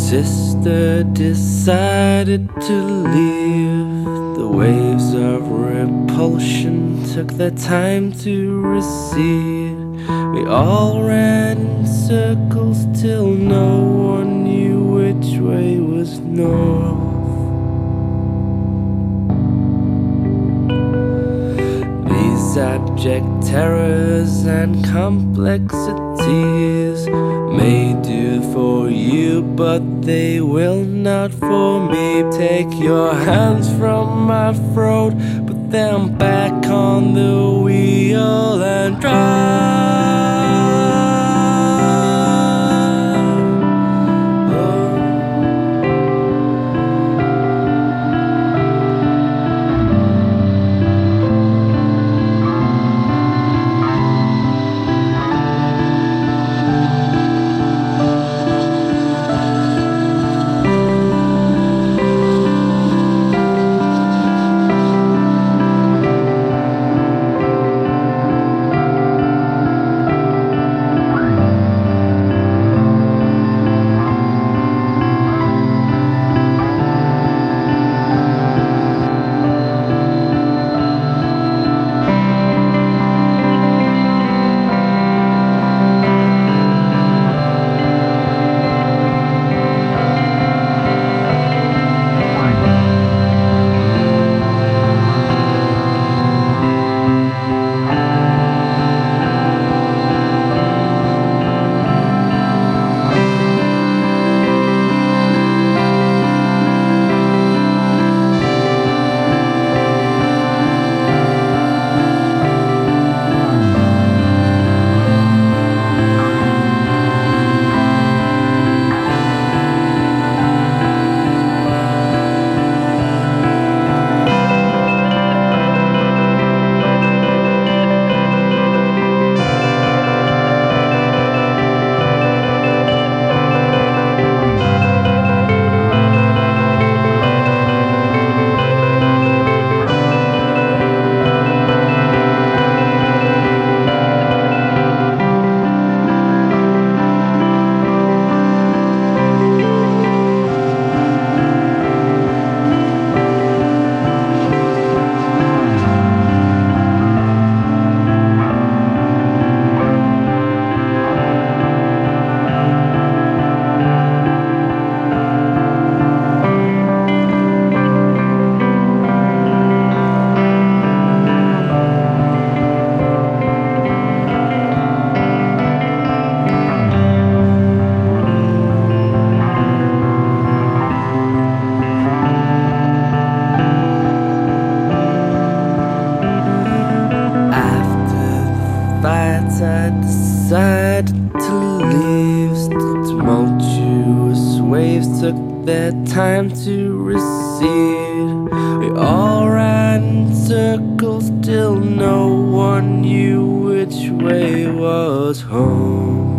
sister decided to leave. The waves of repulsion took their time to recede. We all ran in circles till no one knew which way was north. These abject terrors and complexities may do for you, but they will not for me. Take your hands from my throat, put them back on the wheel and drive. I decided to leave. Tumultuous waves took their time to recede. We all ran in circles till no one knew which way was home.